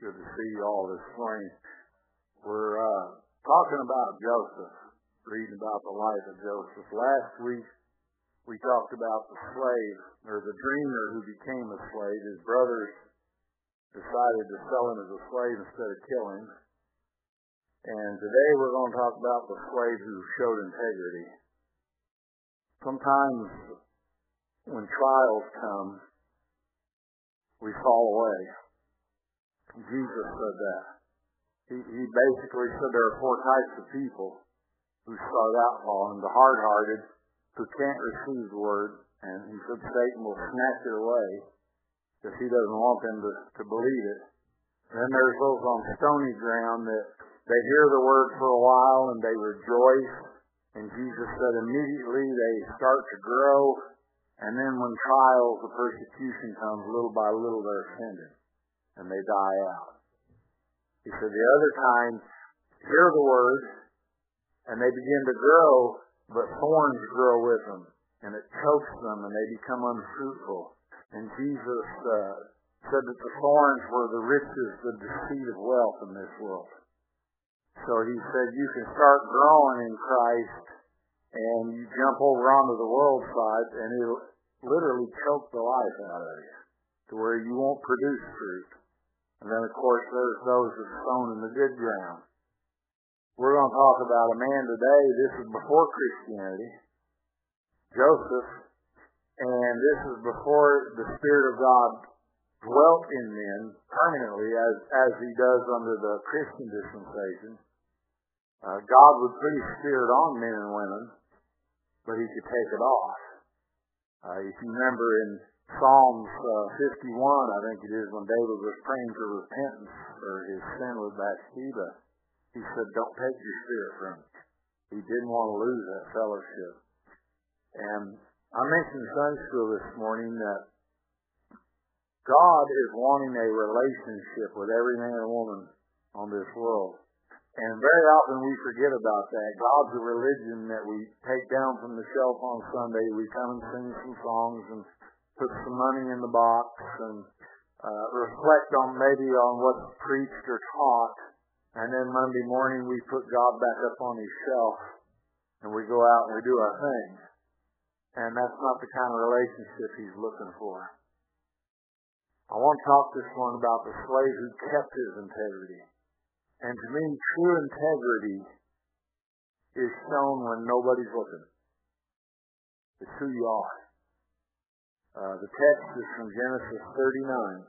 Good to see you all this morning. We're talking about Joseph, reading about the life of Joseph. Last week, we talked about the slave, or the dreamer who became a slave. His brothers decided to sell him as a slave instead of kill him. And today we're going to talk about the slave who showed integrity. Sometimes when trials come, we fall away. Jesus said that. He basically said there are four types of people who start out falling. The hard-hearted, who can't receive the word, and he said Satan will snatch it away because he doesn't want them to believe it. Then there's those on stony ground that they hear the word for a while and they rejoice, and Jesus said immediately they start to grow, and then when trials or persecution comes, little by little they're offended and they die out. He said the other kind hear the word and they begin to grow, but thorns grow with them and it chokes them and they become unfruitful. And Jesus said that the thorns were the riches, the deceit of wealth in this world. So he said you can start growing in Christ and you jump over onto the world side and it'll literally choke the life out of you to where you won't produce fruit. And then, of course, there's those that are sown in the good ground. We're going to talk about a man today. This is before Christianity, Joseph, and this is before the Spirit of God dwelt in men permanently as he does under the Christian dispensation. God would put his Spirit on men and women, but he could take it off. If you remember in Psalms 51, I think it is, when David was praying for repentance for his sin with Bathsheba, he said, don't take your spirit from me. He didn't want to lose that fellowship. And I mentioned in Sunday school this morning that God is wanting a relationship with every man and woman on this world. And very often we forget about that. God's a religion that we take down from the shelf on Sunday. We come and sing some songs and put some money in the box and reflect on what's preached or taught, and then Monday morning we put God back up on his shelf and we go out and we do our thing. And that's not the kind of relationship he's looking for. I want to talk this one about the slave who kept his integrity. And to me, true integrity is shown when nobody's looking. It's who you are. The text is from Genesis 39.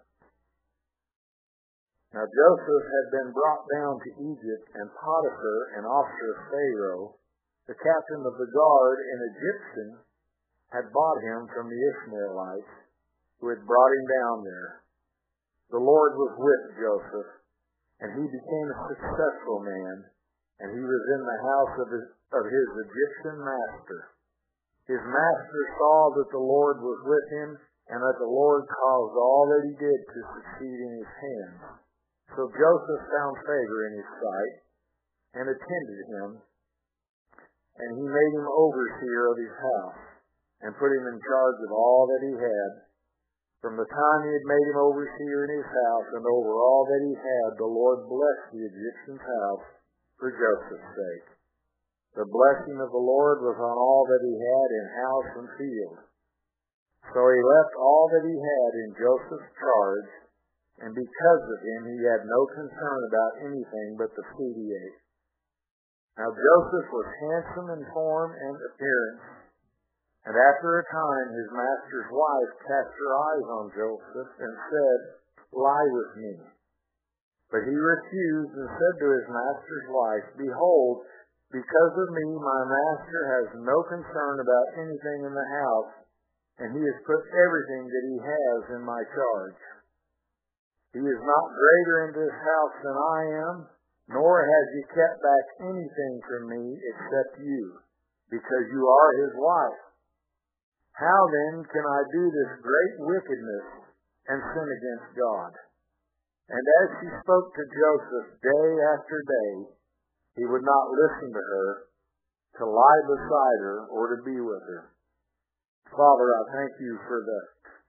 Now Joseph had been brought down to Egypt, and Potiphar, an officer of Pharaoh, the captain of the guard, an Egyptian, had bought him from the Ishmaelites, who had brought him down there. The Lord was with Joseph, and he became a successful man, and he was in the house of his Egyptian master. His master saw that the Lord was with him, and that the Lord caused all that he did to succeed in his hands. So Joseph found favor in his sight, and attended him, and he made him overseer of his house, and put him in charge of all that he had. From the time he had made him overseer in his house, and over all that he had, the Lord blessed the Egyptian's house for Joseph's sake. The blessing of the Lord was on all that he had in house and field. So he left all that he had in Joseph's charge, and because of him he had no concern about anything but the food he ate. Now Joseph was handsome in form and appearance, and after a time his master's wife cast her eyes on Joseph and said, lie with me. But he refused and said to his master's wife, behold, because of me, my master has no concern about anything in the house, and he has put everything that he has in my charge. He is not greater in this house than I am, nor has he kept back anything from me except you, because you are his wife. How then can I do this great wickedness and sin against God? And as she spoke to Joseph day after day, he would not listen to her, to lie beside her, or to be with her. Father, I thank you for the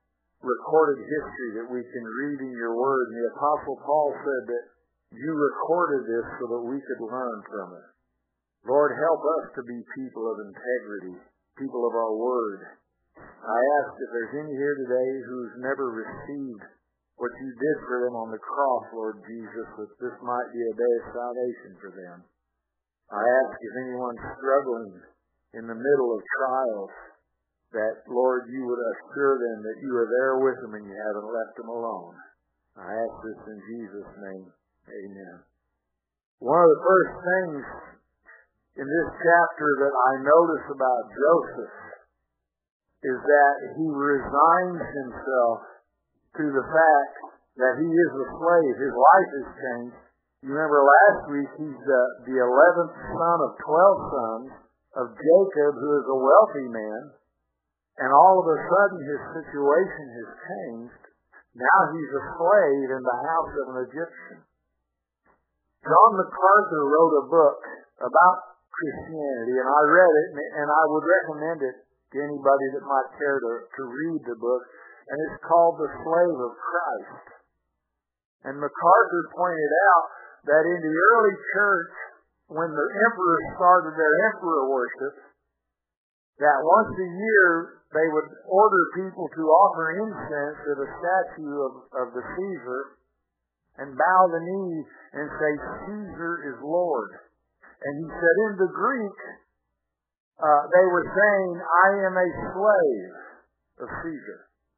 recorded history that we can read in your word. And the Apostle Paul said that you recorded this so that we could learn from it. Lord, help us to be people of integrity, people of our word. I ask if there's any here today who's never received what you did for them on the cross, Lord Jesus, that this might be a day of salvation for them. I ask if anyone's struggling in the middle of trials, that, Lord, you would assure them that you are there with them and you haven't left them alone. I ask this in Jesus' name. Amen. One of the first things in this chapter that I notice about Joseph is that he resigns himself to the fact that he is a slave. His life has changed. You remember last week, he's the 11th son of 12 sons of Jacob, who is a wealthy man, and all of a sudden his situation has changed. Now he's a slave in the house of an Egyptian. John MacArthur wrote a book about Christianity, and I read it, and I would recommend it to anybody that might care to read the book, and it's called The Slave of Christ. And MacArthur pointed out that in the early church, when the emperors started their emperor worship, that once a year they would order people to offer incense to the statue of the Caesar and bow the knee and say, Caesar is Lord. And he said in the Greek, they were saying, I am a slave of Caesar.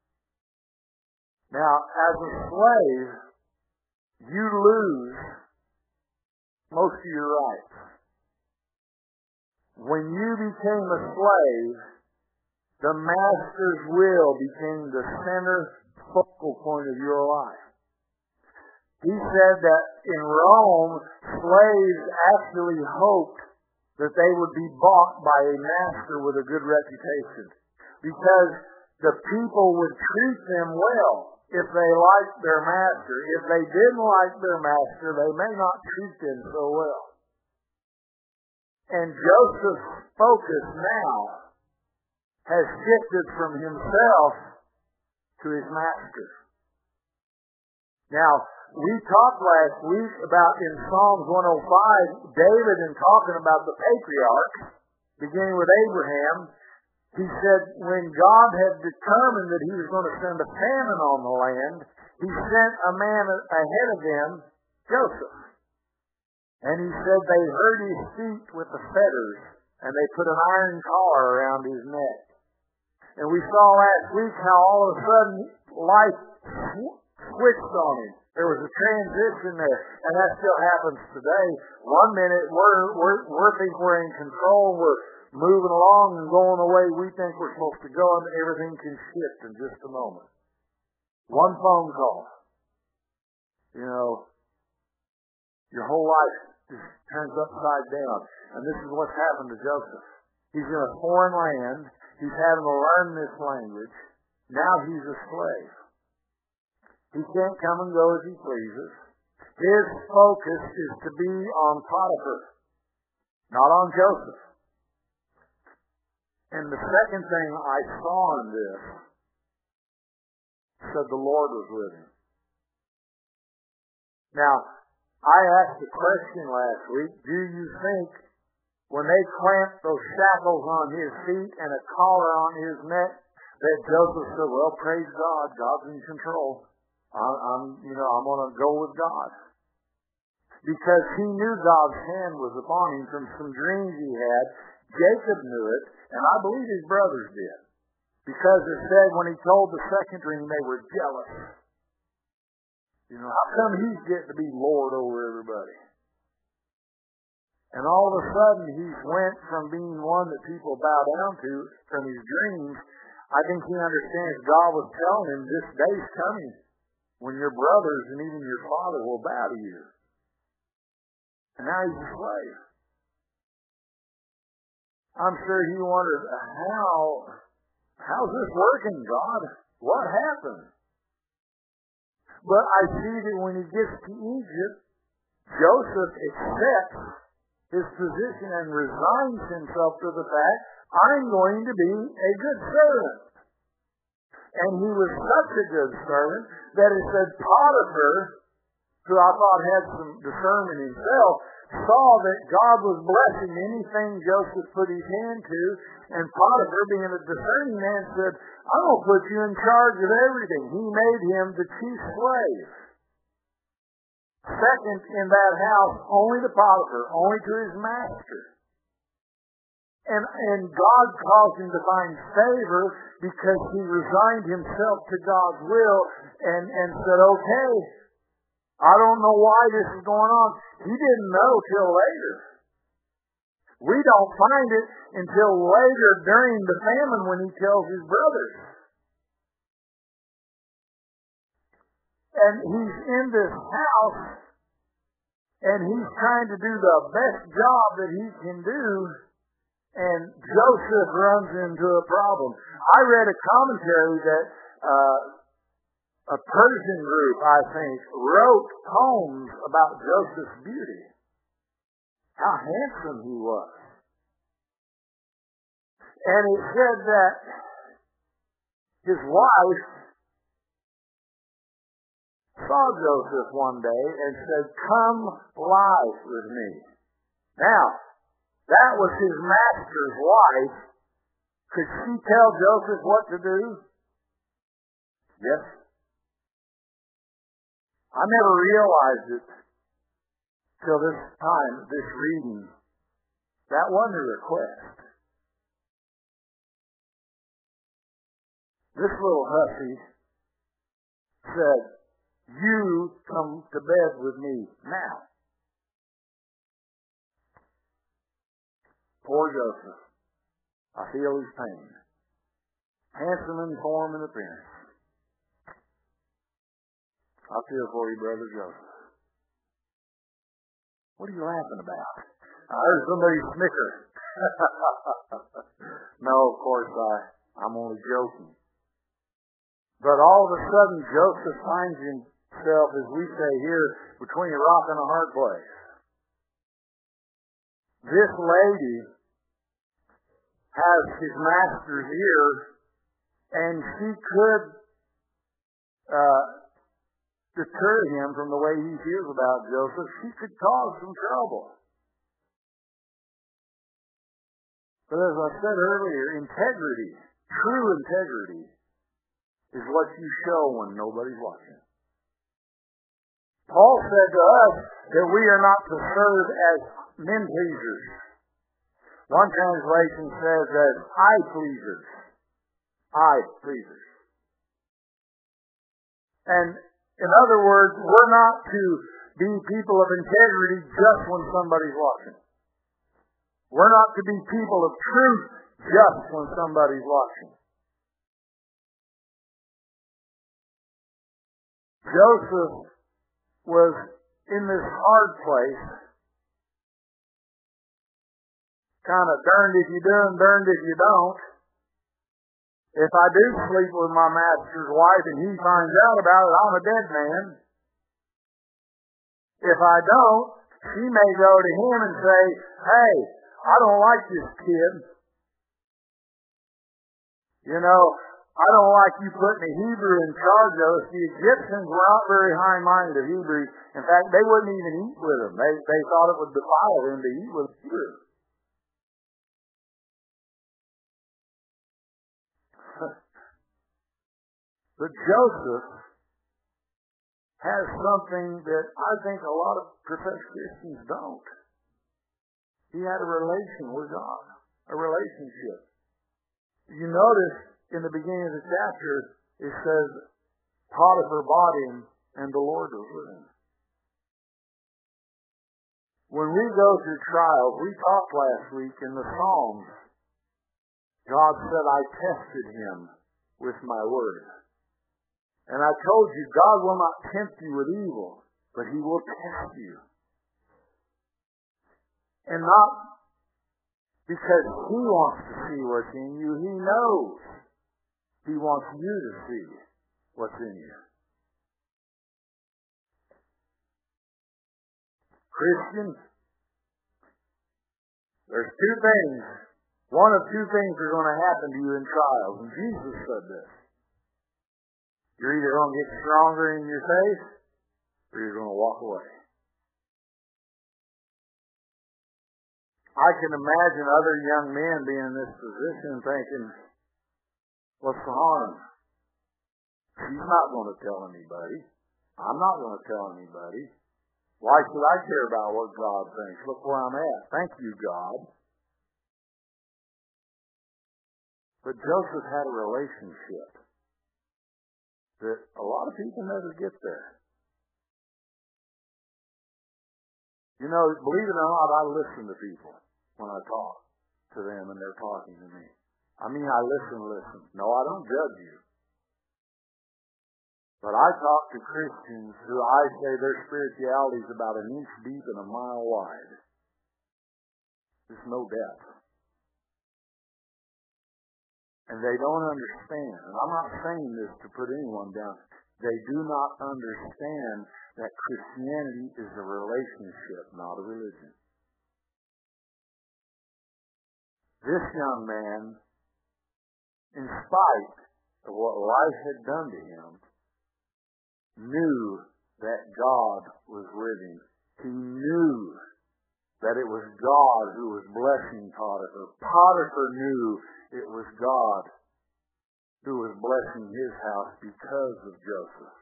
Now, as a slave, you lose most of your rights. When you became a slave, the master's will became the center focal point of your life. He said that in Rome, slaves actually hoped that they would be bought by a master with a good reputation, because the people would treat them well if they liked their master. If they didn't like their master, they may not treat them so well. And Joseph's focus now has shifted from himself to his master. Now, we talked last week about in Psalms 105, David, in talking about the patriarchs, beginning with Abraham, he said when God had determined that he was going to send a famine on the land, he sent a man ahead of them, Joseph. And he said they hurt his feet with the fetters, and they put an iron collar around his neck. And we saw last week how all of a sudden life switched on him. There was a transition there, and that still happens today. 1 minute we think we're in control, we're moving along and going the way we think we're supposed to go, and everything can shift in just a moment. One phone call, your whole life just turns upside down. And this is what's happened to Joseph. He's in a foreign land. He's having to learn this language. Now he's a slave. He can't come and go as he pleases. His focus is to be on Potiphar, not on Joseph. And the second thing I saw in this said the Lord was with him. Now, I asked the question last week, do you think when they clamped those shackles on his feet and a collar on his neck that Joseph said, well, praise God, God's in control. I'm going to go with God. Because he knew God's hand was upon him from some dreams he had. Jacob knew it, and I believe his brothers did. Because it said when he told the second dream, they were jealous. How come he's getting to be Lord over everybody? And all of a sudden, he went from being one that people bow down to from his dreams. I think he understands God was telling him this day's coming when your brothers and even your father will bow to you. And now he's a slave. I'm sure he wondered, how's this working, God? What happened? But I see that when he gets to Egypt, Joseph accepts his position and resigns himself to the fact, I'm going to be a good servant. And he was such a good servant that it said Potiphar, who I thought had some discernment himself, saw that God was blessing anything Joseph put his hand to, and Potiphar, being a discerning man, said, I'm going to put you in charge of everything. He made him the chief slave. Second in that house, only to Potiphar, only to his master. And God caused him to find favor because he resigned himself to God's will and said, okay, I don't know why this is going on. He didn't know till later. We don't find it until later during the famine when he tells his brothers. And he's in this house and he's trying to do the best job that he can do. And Joseph runs into a problem. I read a commentary that a Persian group, I think, wrote poems about Joseph's beauty. How handsome he was. And it said that his wife saw Joseph one day and said, come lie with me. Now, that was his master's wife. Could she tell Joseph what to do? Yes. I never realized it till this time, this reading. That wasn't a request. This little hussy said, you come to bed with me now. Poor Joseph. I feel his pain. Handsome in form and appearance. I feel for you, Brother Joseph. What are you laughing about? I heard somebody snicker. No, of course, I'm only joking. But all of a sudden, Joseph finds himself, as we say here, between a rock and a hard place. This lady has his master's ear, and she could deter him from the way he feels about Joseph. She could cause some trouble. But as I said earlier, integrity, true integrity, is what you show when nobody's watching. Paul said to us that we are not to serve as men pleasers. One translation says as eye pleasers. Eye pleasers. And in other words, we're not to be people of integrity just when somebody's watching. We're not to be people of truth just when somebody's watching. Joseph was in this hard place, kind of darned if you do and darned if you don't. If I do sleep with my master's wife and he finds out about it, I'm a dead man. If I don't, she may go to him and say, hey, I don't like this kid. You know, I don't like you putting a Hebrew in charge of us. The Egyptians were not very high-minded of Hebrews. In fact, they wouldn't even eat with them. They thought it would defile them to eat with Hebrews. But Joseph has something that I think a lot of professed Christians don't. He had a relation with God, a relationship. You notice in the beginning of the chapter, it says, Potiphar bought him and the Lord was with him. When we go through trials, we talked last week in the Psalms, God said, I tested him with my word. And I told you, God will not tempt you with evil, but he will test you. And not because he wants to see what's in you. He knows he wants you to see what's in you. Christians, there's two things. One of two things are going to happen to you in trials. And Jesus said this. You're either going to get stronger in your faith, or you're going to walk away. I can imagine other young men being in this position thinking, what's the harm? She's not going to tell anybody. I'm not going to tell anybody. Why should I care about what God thinks? Look where I'm at. Thank you, God. But Joseph had a relationship that a lot of people never get there. You know, believe it or not, I listen to people when I talk to them and they're talking to me. I mean, I listen. No, I don't judge you. But I talk to Christians who I say their spirituality is about an inch deep and a mile wide. There's no depth. And they don't understand. And I'm not saying this to put anyone down. They do not understand that Christianity is a relationship, not a religion. This young man, in spite of what life had done to him, knew that God was with him. He knew that it was God who was blessing Potiphar. Potiphar knew it was God who was blessing his house because of Joseph.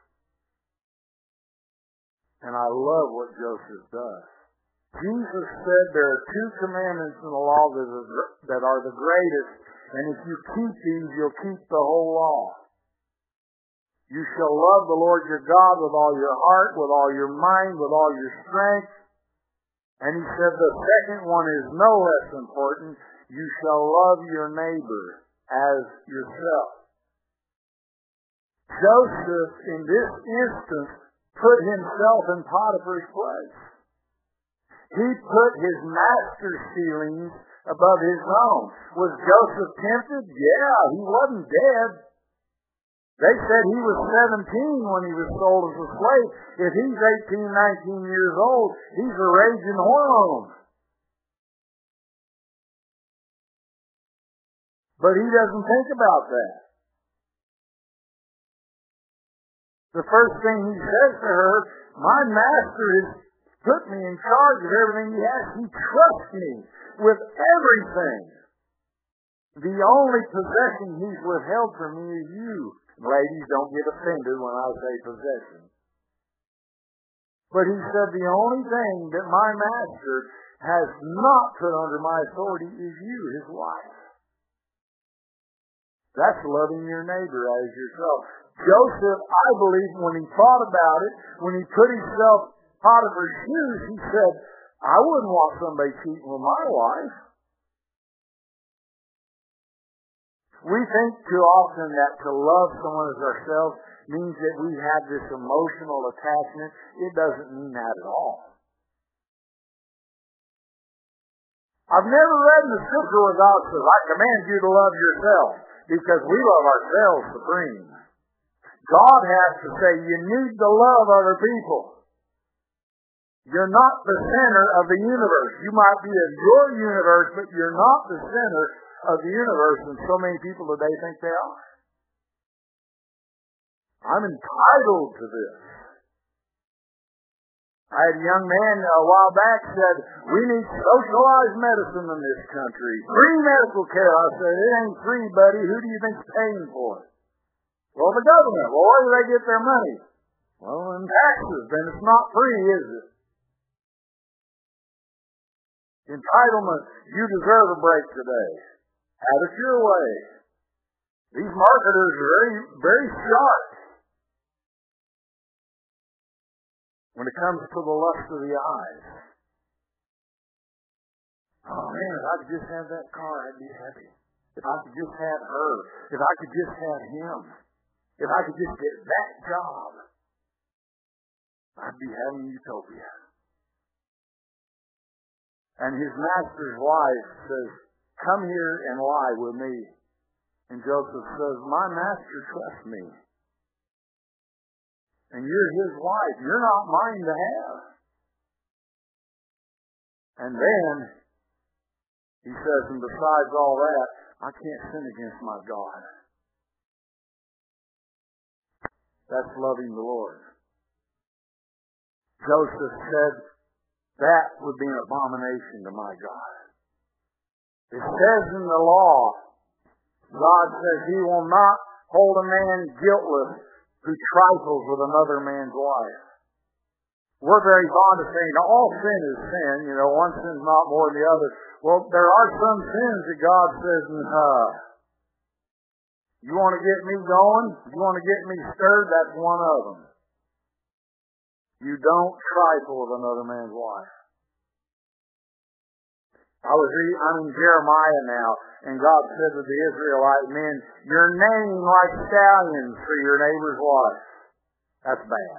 And I love what Joseph does. Jesus said there are two commandments in the law that are the greatest, and if you keep these, you'll keep the whole law. You shall love the Lord your God with all your heart, with all your mind, with all your strength. And he said the second one is no less important. You shall love your neighbor as yourself. Joseph, in this instance, put himself in Potiphar's place. He put his master's feelings above his own. Was Joseph tempted? Yeah, he wasn't dead. They said he was 17 when he was sold as a slave. If he's 18, 19 years old, he's a raging hormone. But he doesn't think about that. The first thing he says to her, my master has put me in charge of everything he has. He trusts me with everything. The only possession he's withheld from me is you. Ladies, don't get offended when I say possession. But he said the only thing that my master has not put under my authority is you, his wife. That's loving your neighbor as yourself. Joseph, I believe, when he thought about it, when he put himself in Potiphar's shoes, he said, I wouldn't want somebody cheating with my wife. We think too often that to love someone as ourselves means that we have this emotional attachment. It doesn't mean that at all. I've never read in the scripture where God says, I command you to love yourself, because we love ourselves supreme. God has to say, you need to love other people. You're not the center of the universe. You might be in your universe, but you're not the center of the universe, and so many people today think they are. I'm entitled to this. I had a young man a while back said, we need socialized medicine in this country. Free medical care. I said, it ain't free, buddy. Who do you think's paying for it? Well, the government. Well, where do they get their money? Well, in taxes. Then it's not free, is it? Entitlement. You deserve a break today. Have it your way. These marketers are very, very sharp when it comes to the lust of the eyes. Oh man, if I could just have that car, I'd be happy. If I could just have her. If I could just have him. If I could just get that job, I'd be having utopia. And his master's wife says, come here and lie with me. And Joseph says, my master trusts me. And you're his wife. You're not mine to have. And then he says, and besides all that, I can't sin against my God. That's loving the Lord. Joseph said, that would be an abomination to my God. It says in the law, God says he will not hold a man guiltless who trifles with another man's wife. We're very fond of saying, all sin is sin. One sin's not more than the other. Well, there are some sins that God says, you want to get me going? You want to get me stirred? That's one of them. You don't trifle with another man's wife. I'm in Jeremiah now, and God said to the Israelite men, you're naming like stallions for your neighbor's wife. That's bad.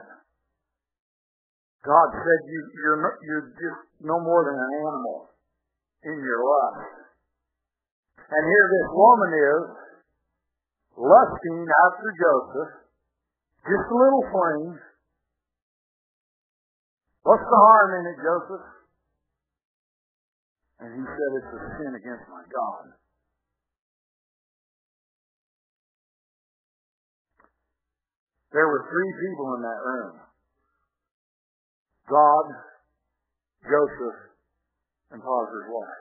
God said you're just no more than an animal in your lust. And here this woman is, lusting after Joseph, just a little flame. What's the harm in it, Joseph? And he said, it's a sin against my God. There were 3 people in that room. God, Joseph, and Potiphar's wife.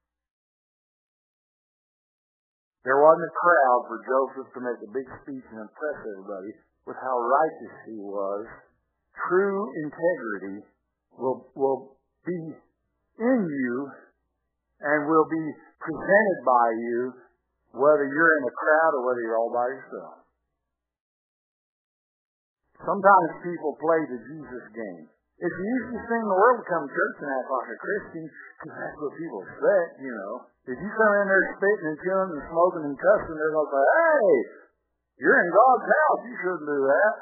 There wasn't a crowd for Joseph to make a big speech and impress everybody with how righteous he was. True integrity will be in you and will be presented by you, whether you're in a crowd or whether you're all by yourself. Sometimes people play the Jesus game. It's the easiest thing in the world to come to church and act like a Christian, because that's what people expect, If you come in there spitting and chewing and smoking and cussing, they're going to say, hey, you're in God's house, you shouldn't do that.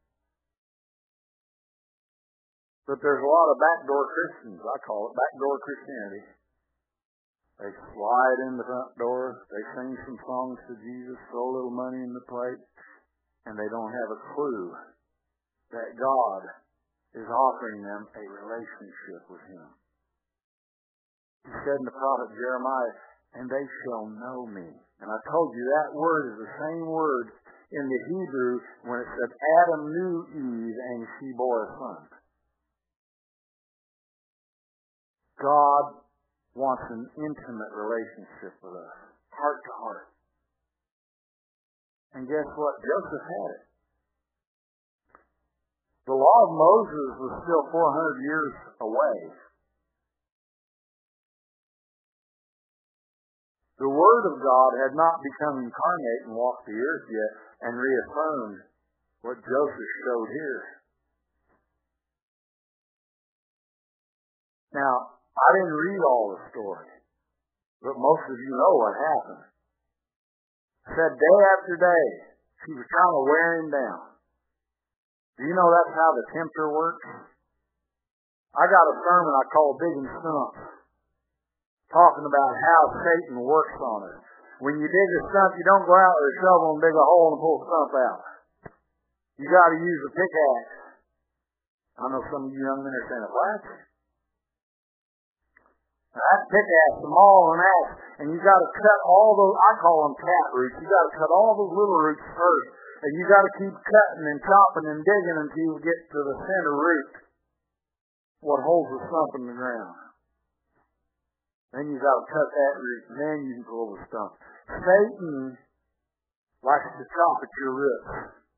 But there's a lot of backdoor Christians, I call it, backdoor Christianity. They slide in the front door, they sing some songs to Jesus, throw a little money in the plate, and they don't have a clue that God is offering them a relationship with Him. He said in the prophet Jeremiah, and they shall know me. And I told you that word is the same word in the Hebrew when it said Adam knew Eve and she bore a son. God wants an intimate relationship with us, heart to heart. And guess what? Joseph had it. The law of Moses was still 400 years away. The Word of God had not become incarnate and walked the earth yet and reaffirmed what Joseph showed here. Now, I didn't read all the story, but most of you know what happened. It said day after day, she was trying to wear him down. Do you know that's how the tempter works? I got a sermon I call Digging Stumps, talking about how Satan works on it. When you dig a stump, you don't go out with a shovel and dig a hole and pull the stump out. You got to use a pickaxe. I know some of you young men are saying, what? That pickaxe, the maul and axe, and you got to cut all those, I call them cat roots. You got to cut all those little roots first. And you got to keep cutting and chopping and digging until you get to the center root, what holds the stump in the ground. Then you got to cut that root, and then you can pull the stump. Satan likes to chop at your roots,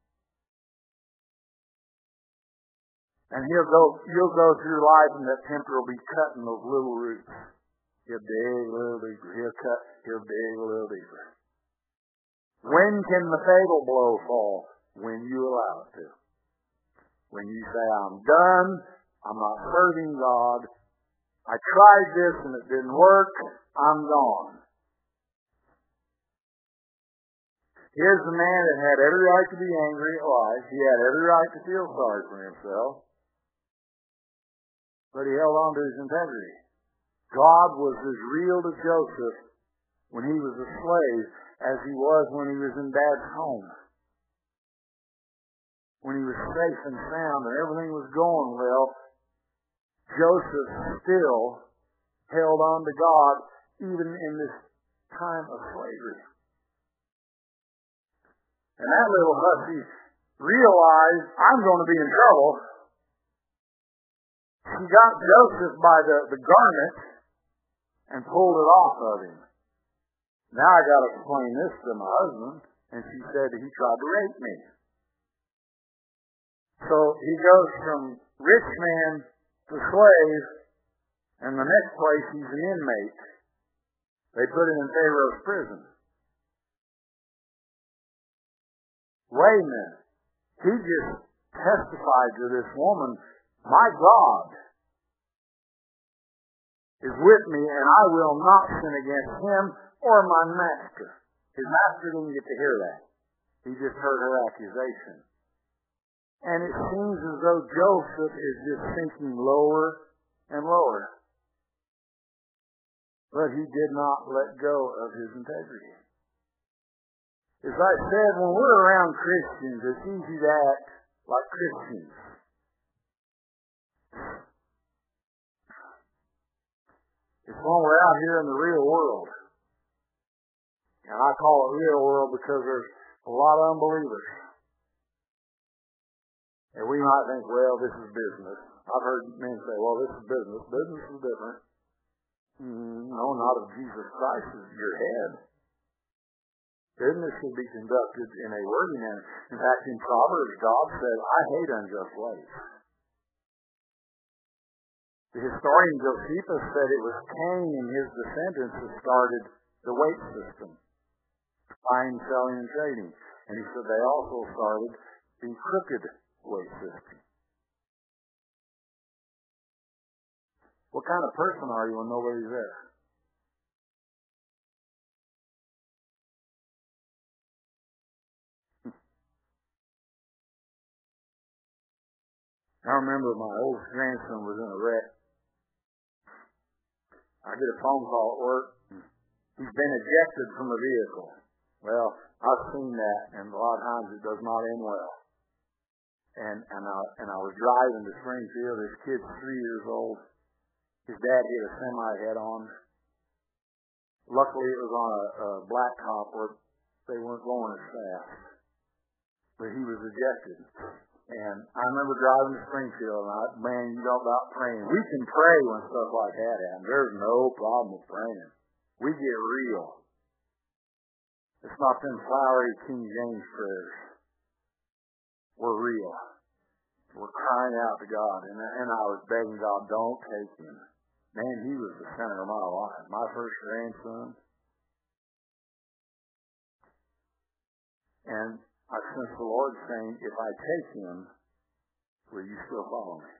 and you'll go through life, and that tempter will be cutting those little roots. He'll dig a little deeper. He'll cut. He'll dig a little deeper. When can the fatal blow fall? When you allow it to. When you say, I'm done, I'm not serving God, I tried this and it didn't work, I'm gone. Here's the man that had every right to be angry at life. He had every right to feel sorry for himself. But he held on to his integrity. God was as real to Joseph when he was a slave as he was when he was in Dad's home. When he was safe and sound and everything was going well, Joseph still held on to God even in this time of slavery. And that little hussy realized, I'm going to be in trouble. She got Joseph by the garment and pulled it off of him. Now I got to explain this to my husband, and she said he tried to rape me. So he goes from rich man to slave, and the next place he's an inmate. They put him in Pharaoh's prison. Wait a minute. He just testified to this woman, my God is with me, and I will not sin against him or my master. His master didn't get to hear that. He just heard her accusation. And it seems as though Joseph is just sinking lower and lower. But he did not let go of his integrity. As I said, when we're around Christians, it's easy to act like Christians. It's when we're out here in the real world. And I call it real world because there's a lot of unbelievers. And we might think, well, this is business. I've heard men say, well, this is business. Business is different. No, not if Jesus Christ is your head. Business should be conducted in a worthy manner. In fact, in Proverbs, God said, I hate unjust ways. The historian Josephus said it was Cain and his descendants who started the weight system, buying, selling, and trading. And he said they also started the crooked weight system. What kind of person are you when nobody's there? I remember my oldest grandson was in a wreck. I get a phone call at work. He's been ejected from the vehicle. Well, I've seen that, and a lot of times it does not end well. And I was driving to Springfield. This kid's 3 years old. His dad hit a semi head on. Luckily, it was on a blacktop where they weren't going as fast. But he was ejected. And I remember driving to Springfield, and man, you talk about praying. We can pray when stuff like that happens. There's no problem with praying. We get real. It's not them flowery King James prayers. We're real. We're crying out to God. And I was begging God, don't take him. Man, he was the center of my life. My first grandson. And I sense the Lord saying, if I take him, will you still follow me?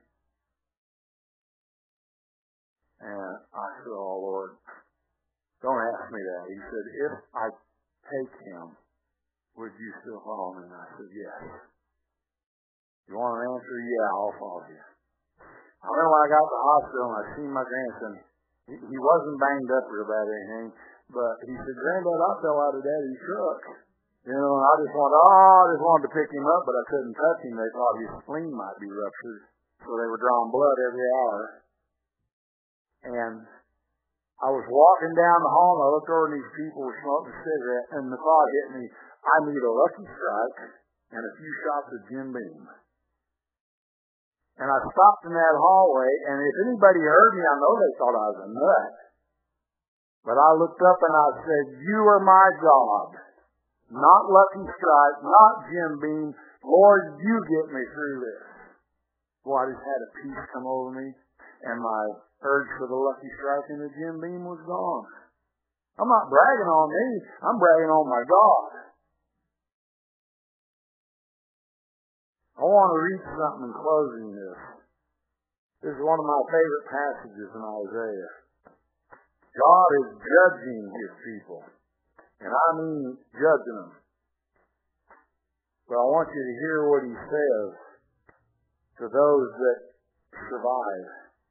And I said, oh, Lord, don't ask me that. He said, if I take him, would you still follow me? And I said, yes. You want an answer? Yeah, I'll follow you. I remember when I got to the hospital and I seen my grandson. He wasn't banged up real bad or anything, but he said, Granddad, I fell out of Daddy's truck. You know, and I just wanted to pick him up, but I couldn't touch him. They thought his spleen might be ruptured, so they were drawing blood every hour. And I was walking down the hall, and I looked over, and these people were smoking a cigarette, and the thought hit me, I need a Lucky Strike and a few shots of Jim Beam. And I stopped in that hallway, and if anybody heard me, I know they thought I was a nut. But I looked up and I said, you are my God. Not Lucky Strike, not Jim Beam. Lord, you get me through this. Well, I just had a peace come over me, and my urge for the Lucky Strike and the Jim Beam was gone. I'm not bragging on me. I'm bragging on my God. I want to read something in closing this. This is one of my favorite passages in Isaiah. God is judging his people. And I mean judging them. But I want you to hear what he says to those that survive.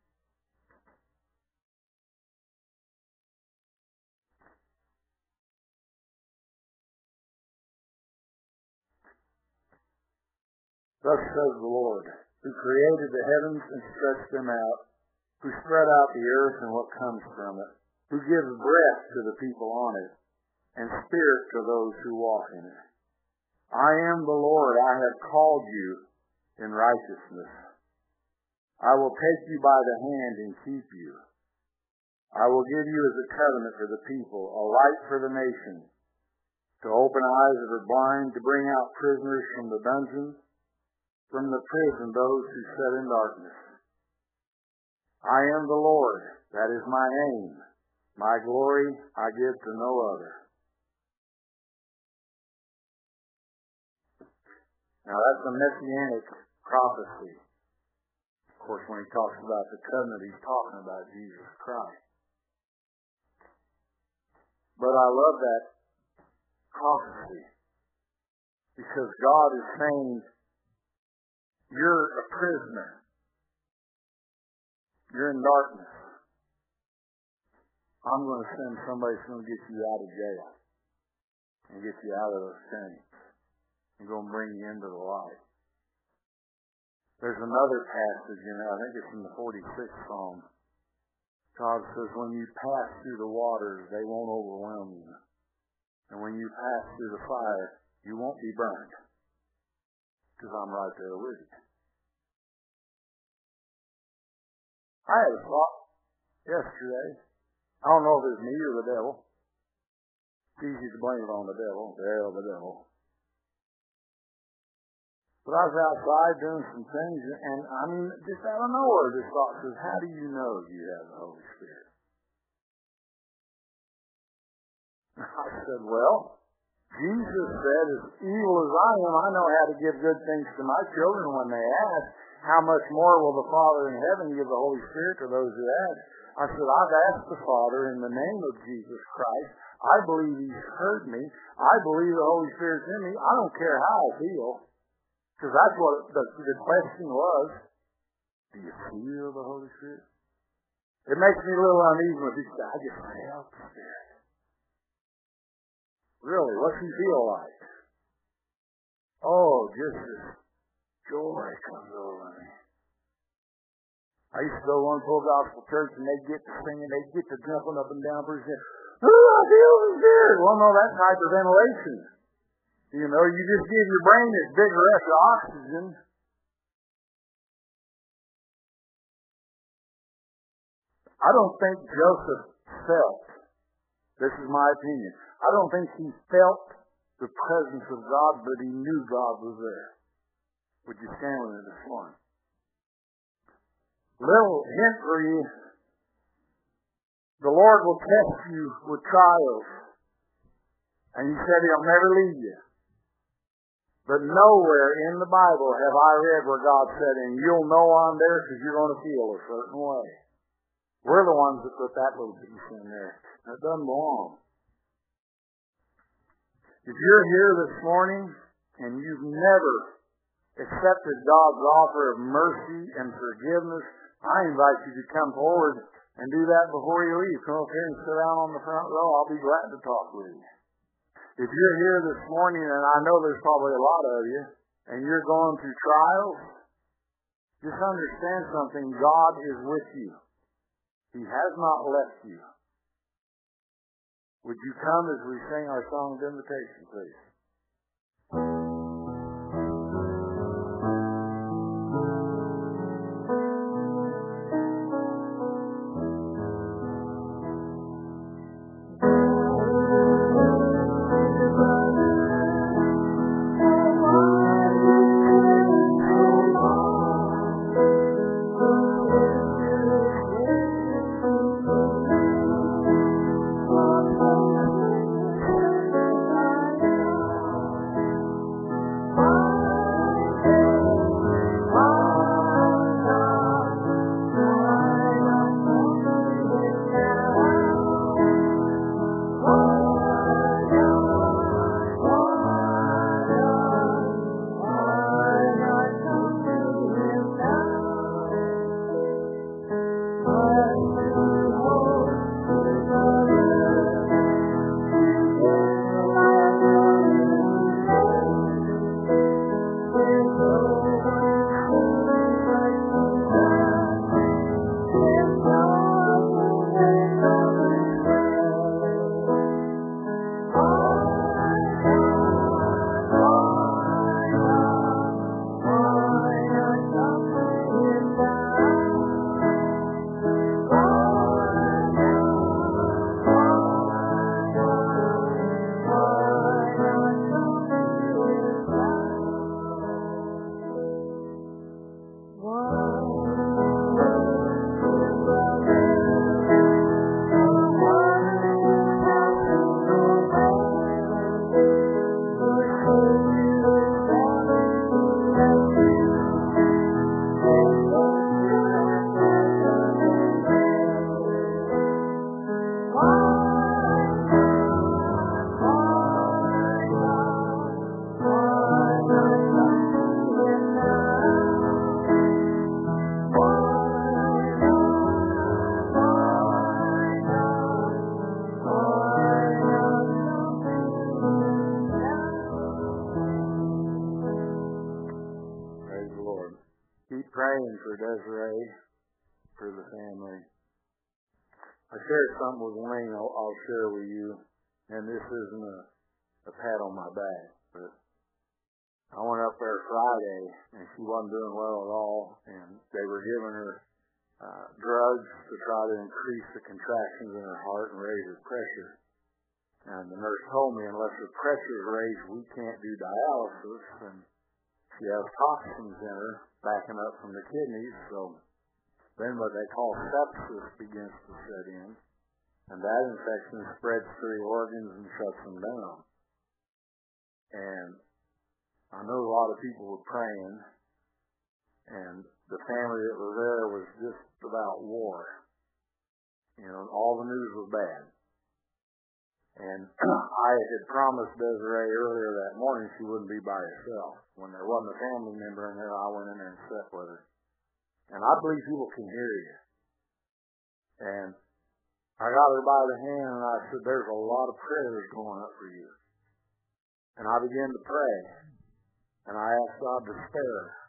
Thus says the Lord, who created the heavens and stretched them out, who spread out the earth and what comes from it, who gives breath to the people on it, and spirit to those who walk in it. I am the Lord, I have called you in righteousness. I will take you by the hand and keep you. I will give you as a covenant for the people, a light for the nations, to open eyes that are blind, to bring out prisoners from the dungeon, from the prison those who sat in darkness. I am the Lord, that is my name. My glory I give to no other. Now that's a messianic prophecy. Of course, when he talks about the covenant, he's talking about Jesus Christ. But I love that prophecy because God is saying, you're a prisoner. You're in darkness. I'm going to send somebody who's going to get you out of jail and get you out of those chains and going to bring you into the light. There's another passage, I think it's in the 46th Psalm. God says, when you pass through the waters, they won't overwhelm you. And when you pass through the fire, you won't be burned. Because I'm right there with you. I had a thought yesterday. I don't know if it was me or the devil. It's easy to blame it on the devil. The devil. But I was outside doing some things, and just out of nowhere, this thought says, how do you know you have the Holy Spirit? I said, well, Jesus said, as evil as I am, I know how to give good things to my children when they ask. How much more will the Father in heaven give the Holy Spirit to those who ask? I said, I've asked the Father in the name of Jesus Christ. I believe He's heard me. I believe the Holy Spirit's in me. I don't care how I feel. Because that's what the question was. Do you feel the Holy Spirit? It makes me a little uneasy when people say, I just felt the Spirit. Really, what's He feel like? Oh, just this joy comes over me. I used to go to one full gospel church and they'd get to singing, they'd get to jumping up and down for saying, oh, I feel the Spirit. Well, no, that's hyperventilation. You know, you just give your brain this big rush of oxygen. I don't think Joseph felt, this is my opinion, I don't think he felt the presence of God, but he knew God was there. Would you stand with me this morning? Little hint for you. The Lord will test you with trials. And He said He'll never leave you. But nowhere in the Bible have I read where God said, and you'll know I'm there because you're going to feel a certain way. We're the ones that put that little piece in there. That doesn't belong. If you're here this morning and you've never accepted God's offer of mercy and forgiveness, I invite you to come forward and do that before you leave. Come up here and sit down on the front row. I'll be glad to talk with you. If you're here this morning, and I know there's probably a lot of you, and you're going through trials, just understand something. God is with you. He has not left you. Would you come as we sing our song of invitation, please? for the family. I shared something with Wayne I'll share with you, and this isn't a pat on my back, but I went up there Friday, and she wasn't doing well at all, and they were giving her drugs to try to increase the contractions in her heart and raise her pressure. And the nurse told me unless her pressure is raised, we can't do dialysis, and she has toxins in her backing up from the kidneys, so then what they call sepsis begins to set in, and that infection spreads through the organs and shuts them down. And I know a lot of people were praying, and the family that was there was just about war. You know, all the news was bad. And I had promised Desiree earlier that morning she wouldn't be by herself. When there wasn't a family member in there, I went in there and sat with her. And I believe people can hear you. And I got her by the hand and I said, there's a lot of prayers going up for you. And I began to pray. And I asked God to spare her.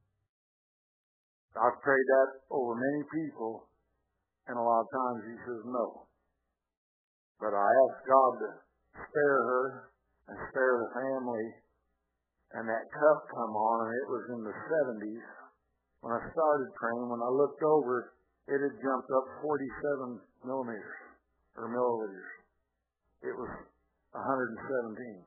I've prayed that over many people, and a lot of times He says no. But I asked God to spare her and spare the family, and that cup come on, and it was in the 70s. When I started praying, when I looked over, it had jumped up 47 millimeters, or milliliters. It was 117.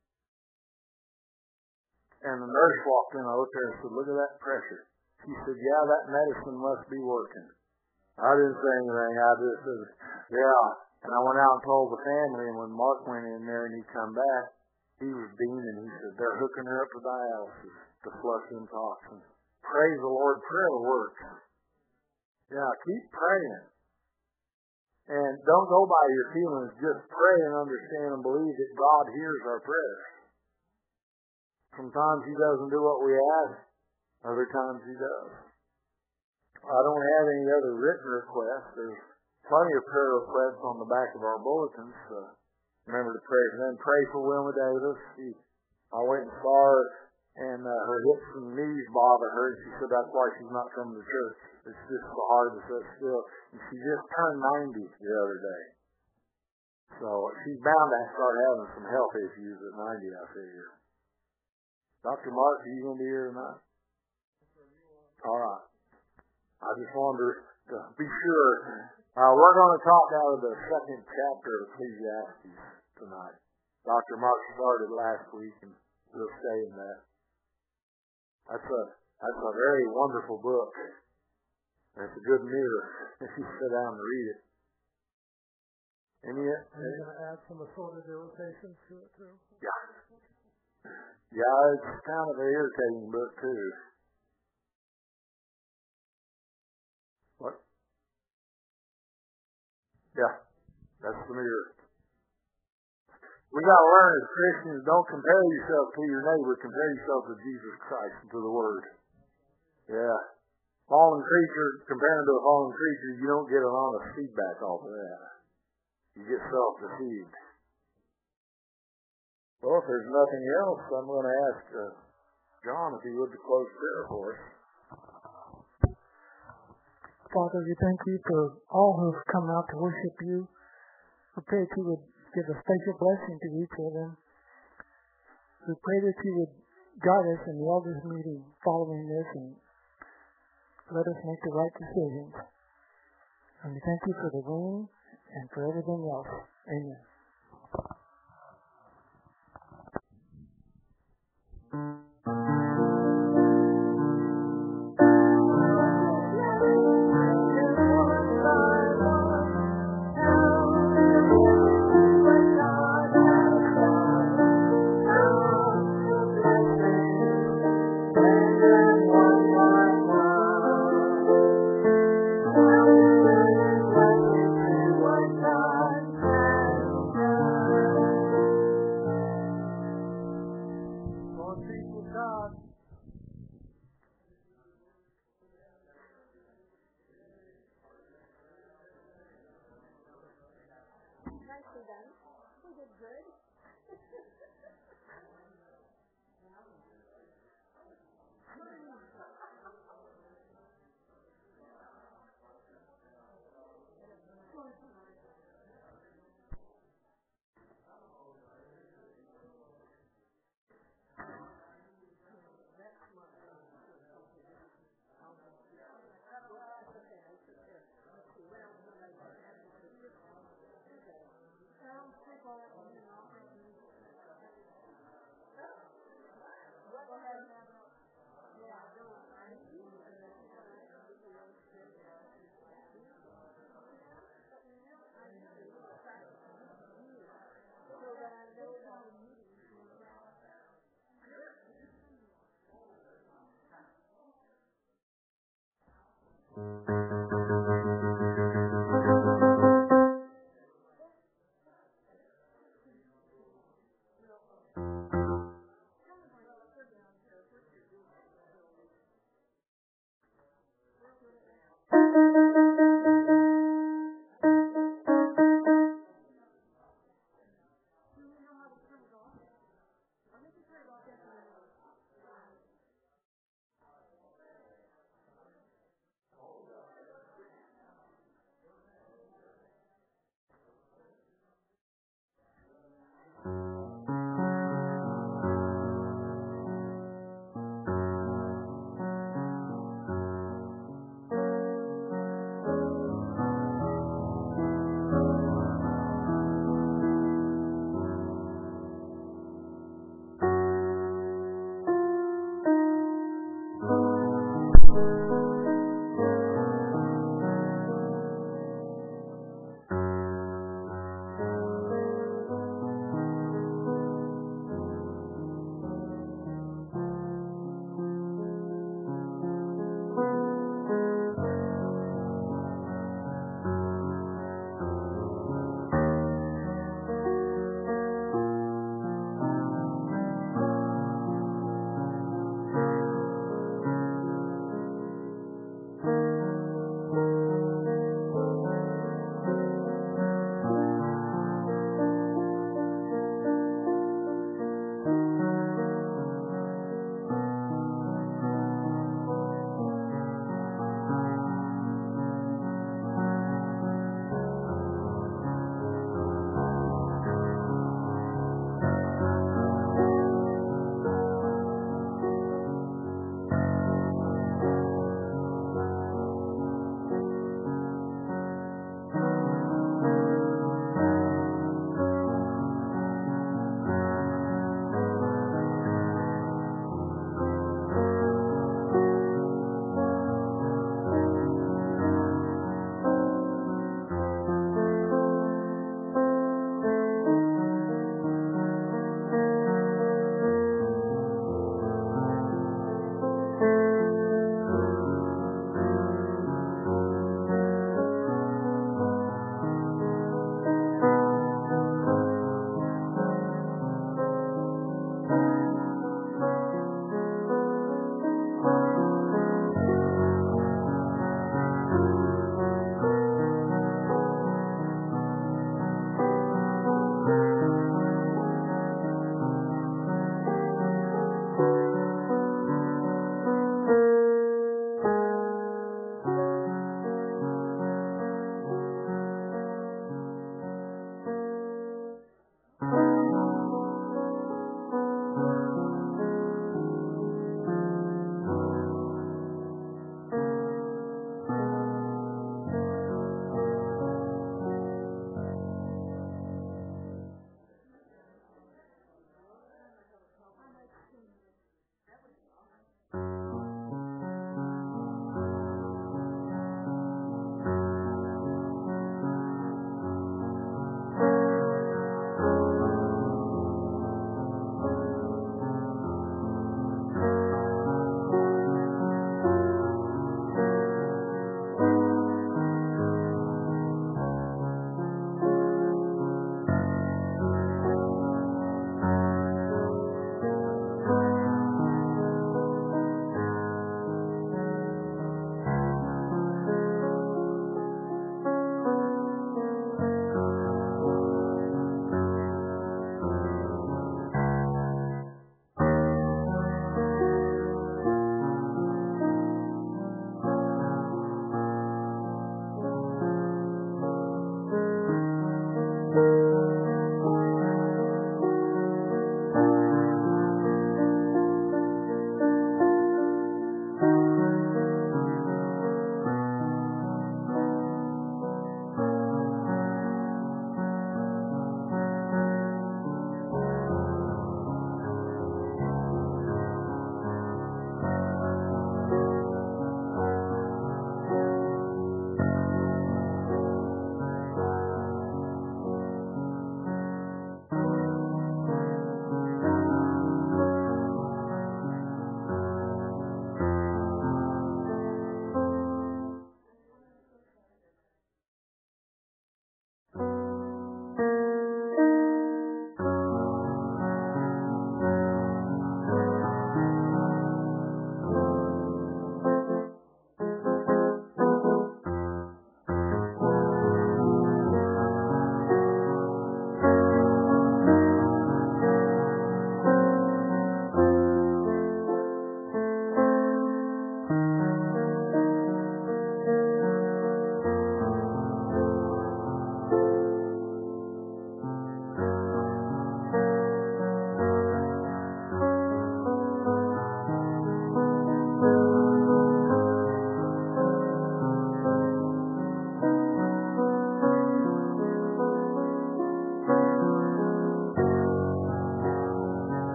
And the nurse walked in, I looked at her and said, look at that pressure. She said, yeah, that medicine must be working. I didn't say anything. I just said, yeah. And I went out and told the family, and when Mark went in there and he come back, he was beaming. He said, they're hooking her up to dialysis to flush them toxins. Praise the Lord, prayer works. Yeah, keep praying. And don't go by your feelings. Just pray and understand and believe that God hears our prayers. Sometimes He doesn't do what we ask. Other times He does. I don't have any other written requests. There's plenty of prayer requests on the back of our bulletins. Remember to pray for them. Pray for Wilma Davis. I went and saw her, and her hips and knees bother her. She said that's why she's not coming to church. It's just so hard to sit still. And she just turned 90 the other day. So she's bound to start having some health issues at 90, I figure. Dr. Mark, are you going to be here tonight? All right. I just wanted to be sure. We're going to talk out of the second chapter of Ecclesiastes tonight. Dr. Mark started last week, and we'll stay in that. That's a very wonderful book. And it's a good mirror if you sit down and read it. And yet, are you going to add some assorted irritations to it too? Yeah. Yeah, it's kind of an irritating book too. What? Yeah, that's the mirror. We got to learn as Christians, don't compare yourself to your neighbor. Compare yourself to Jesus Christ and to the Word. Yeah. Fallen creature, comparing to a fallen creature, you don't get an honest feedback off of that. You get self-deceived. Well, if there's nothing else, I'm going to ask John if he would to close prayer for us. Father, we thank you for all who have come out to worship you. We pray that you would give a special blessing to each of them. We pray that you would guide us in the elders meeting following this and let us make the right decisions. And we thank you for the room and for everything else. Amen. Amen.